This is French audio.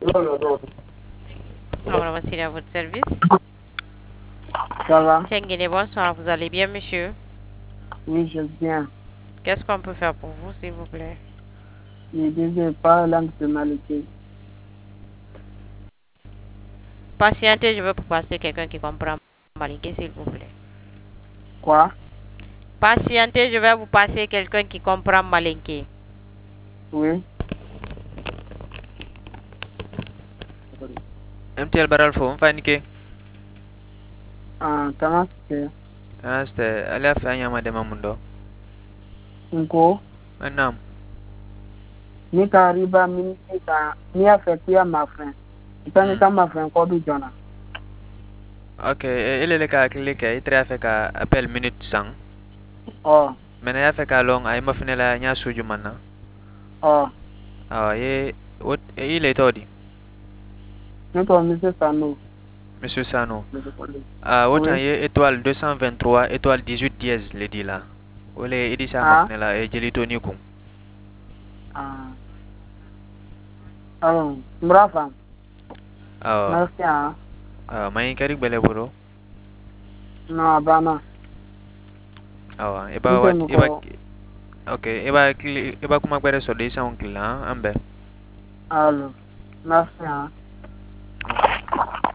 Alors, voici à votre service. Ça va? Tiens, bonsoir. Vous allez bien, monsieur? Oui, je viens. Qu'est-ce qu'on peut faire pour vous, s'il vous plaît? Je disais pas langue de Malaisie. Patientez, je veux vous passer quelqu'un qui comprend malinké, s'il vous plaît. Quoi? Patientez, je vais vous passer quelqu'un qui comprend malinké. Oui. MTL baral fo mfani ke Ah, comment c'est? aste ala fa nyama de mamundo Nko? anam Ni ka riba ni a fait kia ma fin. Ita ka ma fin ko du jona. okay ele le ka clique itre fa ka appel minute sang Oh. mena ya fa ka long ay mafinela nya suju manna Oh. ye what ile todi Ni ko monsieur Sano. monsieur Sano Oui. ye étoile 223 étoile 18 dièse le dit là ole idi sa Ah. mafinela e jelito ni ku Ah. Alors, bravo. Merci, hein. mai kari bele boro Non, bana. okay eba kuma gbere so de sa on kila ambe Alors, merci, hein.